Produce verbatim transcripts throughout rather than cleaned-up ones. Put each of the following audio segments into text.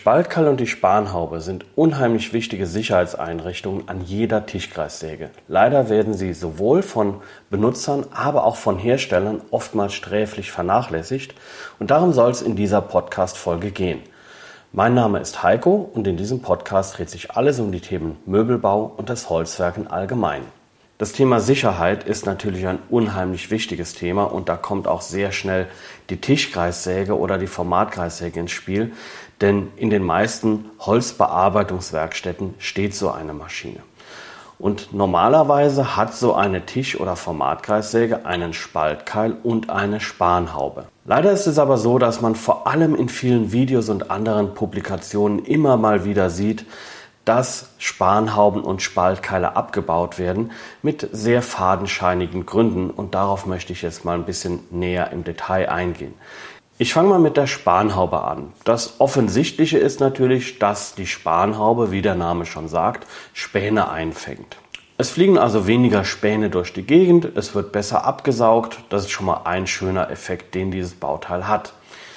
Spaltkeil und die Spanhaube sind unheimlich wichtige Sicherheitseinrichtungen an jeder Tischkreissäge. Leider werden sie sowohl von Benutzern, aber auch von Herstellern oftmals sträflich vernachlässigt und darum soll es in dieser Podcast-Folge gehen. Mein Name ist Heiko und in diesem Podcast dreht sich alles um die Themen Möbelbau und das Holzwerk im Allgemeinen. Das Thema Sicherheit ist natürlich ein unheimlich wichtiges Thema und da kommt auch sehr schnell die Tischkreissäge oder die Formatkreissäge ins Spiel, denn in den meisten Holzbearbeitungswerkstätten steht so eine Maschine. Und normalerweise hat so eine Tisch- oder Formatkreissäge einen Spaltkeil und eine Spanhaube. Leider ist es aber so, dass man vor allem in vielen Videos und anderen Publikationen immer mal wieder sieht, dass Spanhauben und Spaltkeile abgebaut werden mit sehr fadenscheinigen Gründen und darauf möchte ich jetzt mal ein bisschen näher im Detail eingehen. Ich fange mal mit der Spanhaube an. Das Offensichtliche ist natürlich, dass die Spanhaube, wie der Name schon sagt, Späne einfängt. Es fliegen also weniger Späne durch die Gegend, es wird besser abgesaugt, das ist schon mal ein schöner Effekt, den dieses Bauteil hat.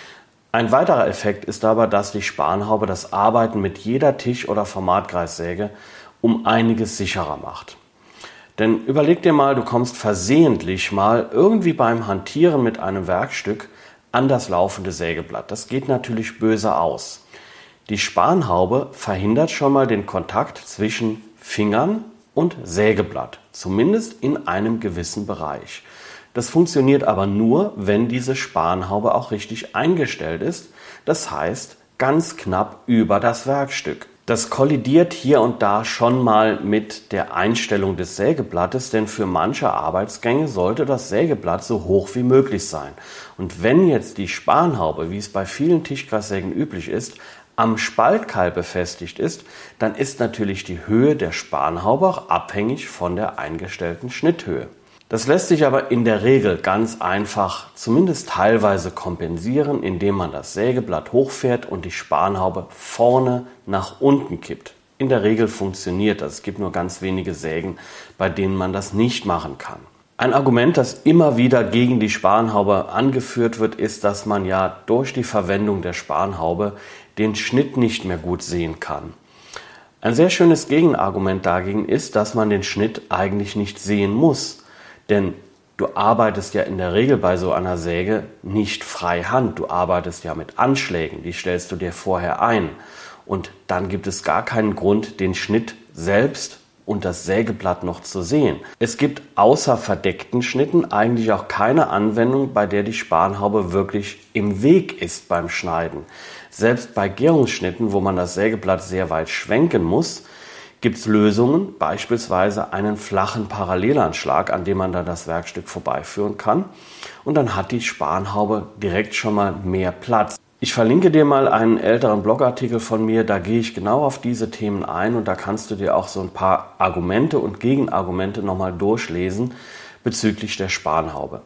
Ein weiterer Effekt ist aber, dass die Spanhaube das Arbeiten mit jeder Tisch- oder Formatkreissäge um einiges sicherer macht. Denn überleg dir mal, du kommst versehentlich mal irgendwie beim Hantieren mit einem Werkstück an das laufende Sägeblatt. Das geht natürlich böse aus. Die Spanhaube verhindert schon mal den Kontakt zwischen Fingern und Sägeblatt, zumindest in einem gewissen Bereich. Das funktioniert aber nur, wenn diese Spanhaube auch richtig eingestellt ist, das heißt ganz knapp über das Werkstück. Das kollidiert hier und da schon mal mit der Einstellung des Sägeblattes, denn für manche Arbeitsgänge sollte das Sägeblatt so hoch wie möglich sein. Und wenn jetzt die Spanhaube, wie es bei vielen Tischkreissägen üblich ist, am Spaltkeil befestigt ist, dann ist natürlich die Höhe der Spanhaube auch abhängig von der eingestellten Schnitthöhe. Das lässt sich aber in der Regel ganz einfach, zumindest teilweise kompensieren, indem man das Sägeblatt hochfährt und die Spanhaube vorne nach unten kippt. In der Regel funktioniert das. Es gibt nur ganz wenige Sägen, bei denen man das nicht machen kann. Ein Argument, das immer wieder gegen die Spanhaube angeführt wird, ist, dass man ja durch die Verwendung der Spanhaube den Schnitt nicht mehr gut sehen kann. Ein sehr schönes Gegenargument dagegen ist, dass man den Schnitt eigentlich nicht sehen muss. Denn du arbeitest ja in der Regel bei so einer Säge nicht freihand. Du arbeitest ja mit Anschlägen, die stellst du dir vorher ein. Und dann gibt es gar keinen Grund, den Schnitt selbst und das Sägeblatt noch zu sehen. Es gibt außer verdeckten Schnitten eigentlich auch keine Anwendung, bei der die Spanhaube wirklich im Weg ist beim Schneiden. Selbst bei Gärungsschnitten, wo man das Sägeblatt sehr weit schwenken muss, gibt es Lösungen, beispielsweise einen flachen Parallelanschlag, an dem man dann das Werkstück vorbeiführen kann. Und dann hat die Spanhaube direkt schon mal mehr Platz. Ich verlinke dir mal einen älteren Blogartikel von mir, da gehe ich genau auf diese Themen ein und da kannst du dir auch so ein paar Argumente und Gegenargumente nochmal durchlesen bezüglich der Spanhaube.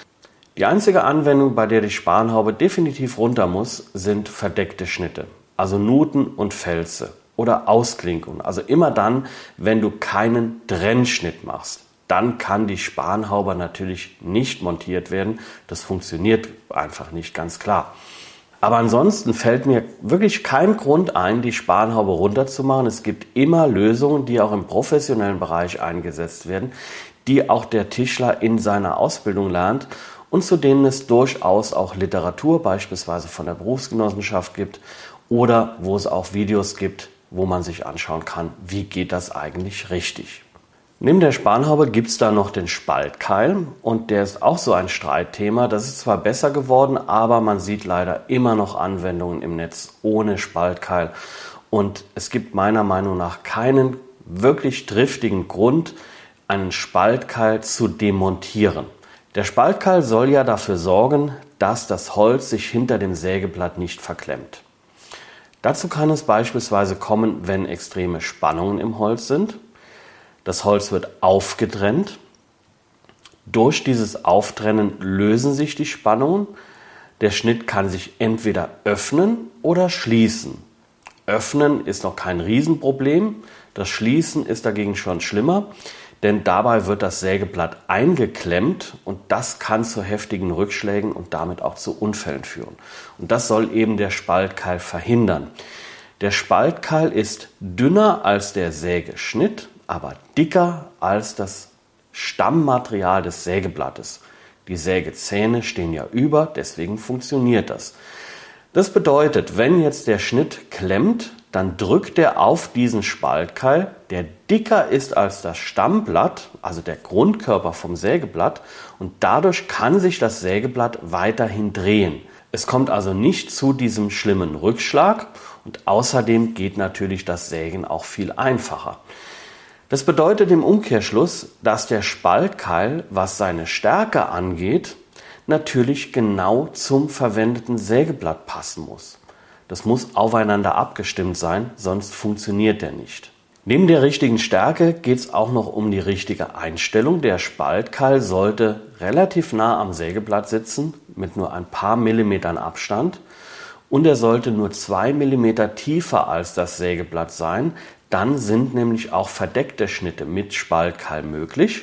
Die einzige Anwendung, bei der die Spanhaube definitiv runter muss, sind verdeckte Schnitte, also Nuten und Felze. Oder Ausklinkung. Also immer dann, wenn du keinen Trennschnitt machst, dann kann die Spanhaube natürlich nicht montiert werden. Das funktioniert einfach nicht, ganz klar. Aber ansonsten fällt mir wirklich kein Grund ein, die Spanhaube runterzumachen. Es gibt immer Lösungen, die auch im professionellen Bereich eingesetzt werden, die auch der Tischler in seiner Ausbildung lernt und zu denen es durchaus auch Literatur, beispielsweise von der Berufsgenossenschaft gibt oder wo es auch Videos gibt, wo man sich anschauen kann, wie geht das eigentlich richtig. Neben der Spanhaube gibt es da noch den Spaltkeil und der ist auch so ein Streitthema. Das ist zwar besser geworden, aber man sieht leider immer noch Anwendungen im Netz ohne Spaltkeil und es gibt meiner Meinung nach keinen wirklich triftigen Grund, einen Spaltkeil zu demontieren. Der Spaltkeil soll ja dafür sorgen, dass das Holz sich hinter dem Sägeblatt nicht verklemmt. Dazu kann es beispielsweise kommen, wenn extreme Spannungen im Holz sind. Das Holz wird aufgetrennt. Durch dieses Auftrennen lösen sich die Spannungen. Der Schnitt kann sich entweder öffnen oder schließen. Öffnen ist noch kein Riesenproblem. Das Schließen ist dagegen schon schlimmer. denn dabei wird das Sägeblatt eingeklemmt und das kann zu heftigen Rückschlägen und damit auch zu Unfällen führen. Und das soll eben der Spaltkeil verhindern. Der Spaltkeil ist dünner als der Sägeschnitt, aber dicker als das Stammmaterial des Sägeblattes. Die Sägezähne stehen ja über, deswegen funktioniert das. Das bedeutet, wenn jetzt der Schnitt klemmt, dann drückt er auf diesen Spaltkeil, der dicker ist als das Stammblatt, also der Grundkörper vom Sägeblatt, und dadurch kann sich das Sägeblatt weiterhin drehen. Es kommt also nicht zu diesem schlimmen Rückschlag und außerdem geht natürlich das Sägen auch viel einfacher. Das bedeutet im Umkehrschluss, dass der Spaltkeil, was seine Stärke angeht, natürlich genau zum verwendeten Sägeblatt passen muss. Das muss aufeinander abgestimmt sein, sonst funktioniert der nicht. Neben der richtigen Stärke geht es auch noch um die richtige Einstellung. Der Spaltkeil sollte relativ nah am Sägeblatt sitzen, mit nur ein paar Millimetern Abstand. Und er sollte nur zwei Millimeter tiefer als das Sägeblatt sein. Dann sind nämlich auch verdeckte Schnitte mit Spaltkeil möglich.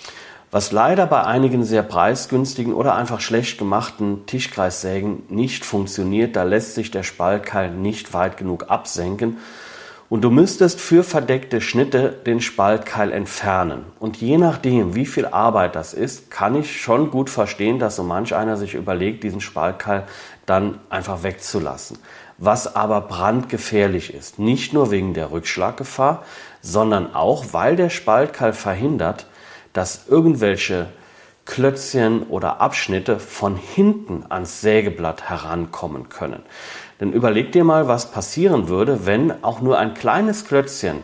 Was leider bei einigen sehr preisgünstigen oder einfach schlecht gemachten Tischkreissägen nicht funktioniert, da lässt sich der Spaltkeil nicht weit genug absenken und du müsstest für verdeckte Schnitte den Spaltkeil entfernen. Und je nachdem, wie viel Arbeit das ist, kann ich schon gut verstehen, dass so manch einer sich überlegt, diesen Spaltkeil dann einfach wegzulassen. Was aber brandgefährlich ist, nicht nur wegen der Rückschlaggefahr, sondern auch, weil der Spaltkeil verhindert, dass irgendwelche Klötzchen oder Abschnitte von hinten ans Sägeblatt herankommen können. Denn überleg dir mal, was passieren würde, wenn auch nur ein kleines Klötzchen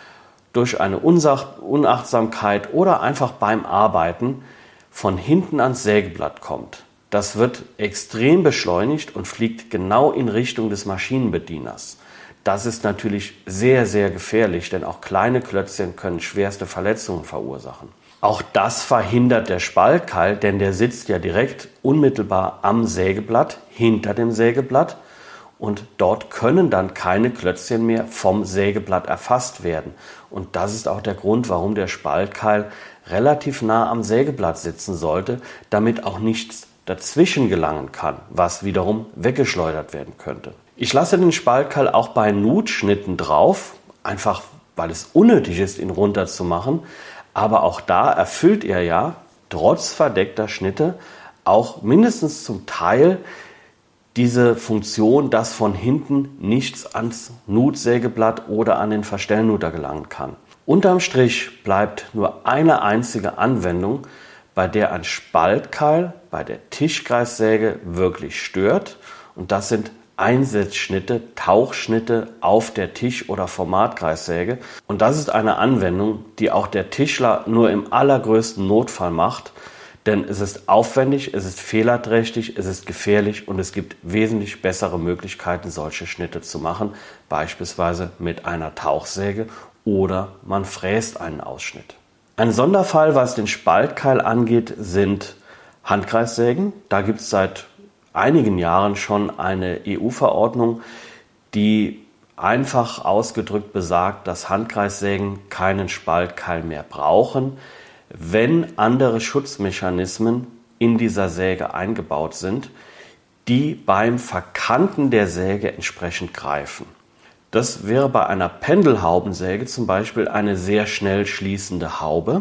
durch eine Unachtsamkeit oder einfach beim Arbeiten von hinten ans Sägeblatt kommt. Das wird extrem beschleunigt und fliegt genau in Richtung des Maschinenbedieners. Das ist natürlich sehr, sehr gefährlich, denn auch kleine Klötzchen können schwerste Verletzungen verursachen. Auch das verhindert der Spaltkeil, denn der sitzt ja direkt unmittelbar am Sägeblatt, hinter dem Sägeblatt. Und dort können dann keine Klötzchen mehr vom Sägeblatt erfasst werden. Und das ist auch der Grund, warum der Spaltkeil relativ nah am Sägeblatt sitzen sollte, damit auch nichts dazwischen gelangen kann, was wiederum weggeschleudert werden könnte. Ich lasse den Spaltkeil auch bei Nutschnitten drauf, einfach weil es unnötig ist, ihn runterzumachen. Aber auch da erfüllt er ja, trotz verdeckter Schnitte, auch mindestens zum Teil diese Funktion, dass von hinten nichts ans Nutsägeblatt oder an den Verstellnuter gelangen kann. Unterm Strich bleibt nur eine einzige Anwendung, bei der ein Spaltkeil bei der Tischkreissäge wirklich stört. Und das sind Einsetzschnitte, Tauchschnitte auf der Tisch- oder Formatkreissäge. Und das ist eine Anwendung, die auch der Tischler nur im allergrößten Notfall macht, denn es ist aufwendig, es ist fehlerträchtig, es ist gefährlich und es gibt wesentlich bessere Möglichkeiten, solche Schnitte zu machen, beispielsweise mit einer Tauchsäge oder man fräst einen Ausschnitt. Ein Sonderfall, was den Spaltkeil angeht, sind Handkreissägen. Da gibt es seit einigen Jahren schon eine E U-Verordnung, die einfach ausgedrückt besagt, dass Handkreissägen keinen Spaltkeil mehr brauchen, wenn andere Schutzmechanismen in dieser Säge eingebaut sind, die beim Verkanten der Säge entsprechend greifen. Das wäre bei einer Pendelhaubensäge zum Beispiel eine sehr schnell schließende Haube.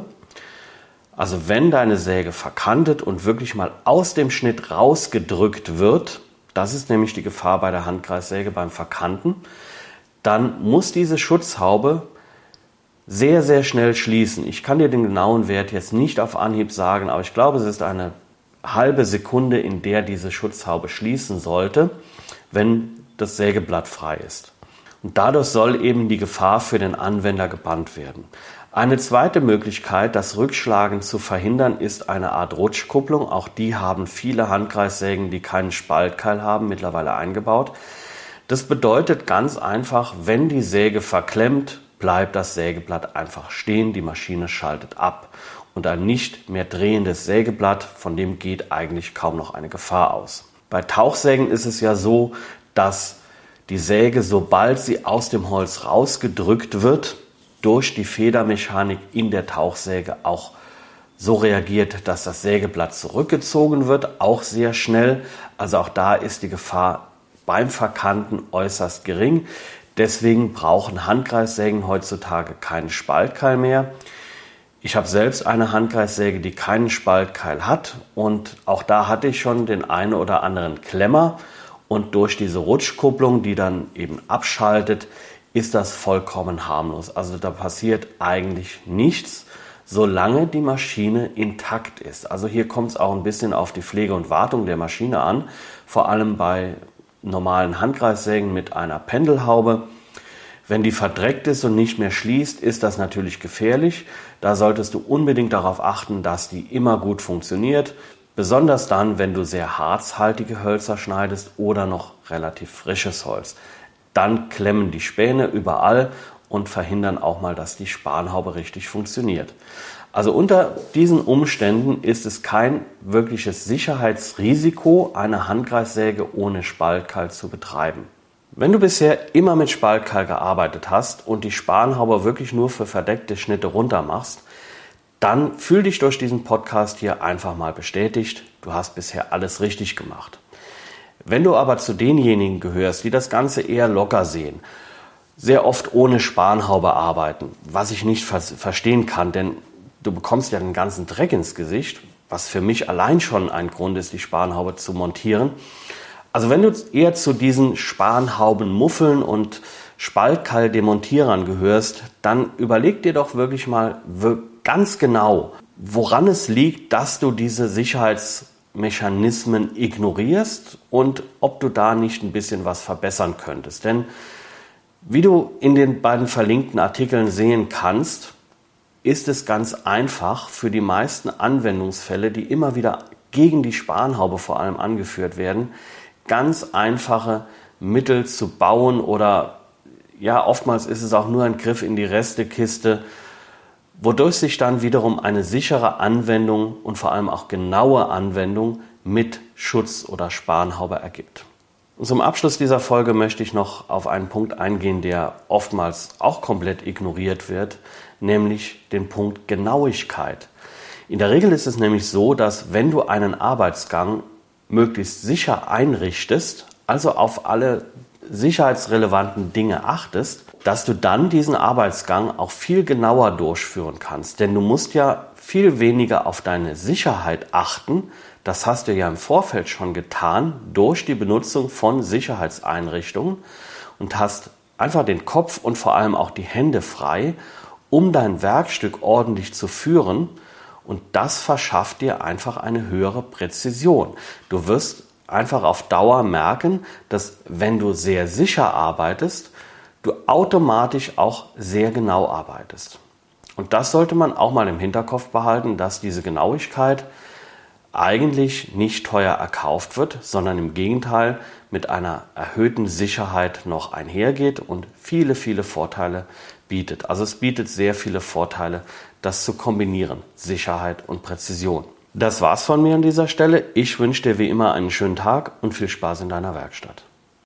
Also wenn deine Säge verkantet und wirklich mal aus dem Schnitt rausgedrückt wird, das ist nämlich die Gefahr bei der Handkreissäge beim Verkanten, dann muss diese Schutzhaube sehr, sehr schnell schließen. Ich kann dir den genauen Wert jetzt nicht auf Anhieb sagen, aber ich glaube, es ist eine halbe Sekunde, in der diese Schutzhaube schließen sollte, wenn das Sägeblatt frei ist. Und dadurch soll eben die Gefahr für den Anwender gebannt werden. Eine zweite Möglichkeit, das Rückschlagen zu verhindern, ist eine Art Rutschkupplung. Auch die haben viele Handkreissägen, die keinen Spaltkeil haben, mittlerweile eingebaut. Das bedeutet ganz einfach, wenn die Säge verklemmt, bleibt das Sägeblatt einfach stehen, die Maschine schaltet ab. Und ein nicht mehr drehendes Sägeblatt, von dem geht eigentlich kaum noch eine Gefahr aus. Bei Tauchsägen ist es ja so, dass die Säge, sobald sie aus dem Holz rausgedrückt wird, durch die Federmechanik in der Tauchsäge auch so reagiert, dass das Sägeblatt zurückgezogen wird, auch sehr schnell. Also auch da ist die Gefahr beim Verkanten äußerst gering. Deswegen brauchen Handkreissägen heutzutage keinen Spaltkeil mehr. Ich habe selbst eine Handkreissäge, die keinen Spaltkeil hat, und auch da hatte ich schon den einen oder anderen Klemmer, und durch diese Rutschkupplung, die dann eben abschaltet, ist das vollkommen harmlos. Also da passiert eigentlich nichts, solange die Maschine intakt ist. Also hier kommt es auch ein bisschen auf die Pflege und Wartung der Maschine an, vor allem bei normalen Handkreissägen mit einer Pendelhaube. Wenn die verdreckt ist und nicht mehr schließt, ist das natürlich gefährlich. Da solltest du unbedingt darauf achten, dass die immer gut funktioniert. Besonders dann, wenn du sehr harzhaltige Hölzer schneidest oder noch relativ frisches Holz. Dann klemmen die Späne überall und verhindern auch mal, dass die Spanhaube richtig funktioniert. Also unter diesen Umständen ist es kein wirkliches Sicherheitsrisiko, eine Handkreissäge ohne Spaltkeil zu betreiben. Wenn du bisher immer mit Spaltkeil gearbeitet hast und die Spanhaube wirklich nur für verdeckte Schnitte runter machst, dann fühl dich durch diesen Podcast hier einfach mal bestätigt, du hast bisher alles richtig gemacht. Wenn du aber zu denjenigen gehörst, die das Ganze eher locker sehen, sehr oft ohne Spanhaube arbeiten, was ich nicht verstehen kann, denn du bekommst ja den ganzen Dreck ins Gesicht, was für mich allein schon ein Grund ist, die Spanhaube zu montieren. Also wenn du eher zu diesen Spanhaubenmuffeln und Spaltkeil-Demontierern gehörst, dann überleg dir doch wirklich mal ganz genau, woran es liegt, dass du diese Sicherheitsmechanismen ignorierst und ob du da nicht ein bisschen was verbessern könntest. Denn wie du in den beiden verlinkten Artikeln sehen kannst, ist es ganz einfach für die meisten Anwendungsfälle, die immer wieder gegen die Spanhaube vor allem angeführt werden, ganz einfache Mittel zu bauen, oder ja, oftmals ist es auch nur ein Griff in die Restekiste, wodurch sich dann wiederum eine sichere Anwendung und vor allem auch genaue Anwendung mit Schutz oder Spanhaube ergibt. Und zum Abschluss dieser Folge möchte ich noch auf einen Punkt eingehen, der oftmals auch komplett ignoriert wird, nämlich den Punkt Genauigkeit. In der Regel ist es nämlich so, dass wenn du einen Arbeitsgang möglichst sicher einrichtest, also auf alle sicherheitsrelevanten Dinge achtest, dass du dann diesen Arbeitsgang auch viel genauer durchführen kannst. Denn du musst ja viel weniger auf deine Sicherheit achten. Das hast du ja im Vorfeld schon getan durch die Benutzung von Sicherheitseinrichtungen und hast einfach den Kopf und vor allem auch die Hände frei, um dein Werkstück ordentlich zu führen. Und das verschafft dir einfach eine höhere Präzision. Du wirst einfach auf Dauer merken, dass wenn du sehr sicher arbeitest, du automatisch auch sehr genau arbeitest. Und das sollte man auch mal im Hinterkopf behalten, dass diese Genauigkeit eigentlich nicht teuer erkauft wird, sondern im Gegenteil mit einer erhöhten Sicherheit noch einhergeht und viele, viele Vorteile bietet. Also es bietet sehr viele Vorteile, das zu kombinieren, Sicherheit und Präzision. Das war's von mir an dieser Stelle. Ich wünsche dir wie immer einen schönen Tag und viel Spaß in deiner Werkstatt.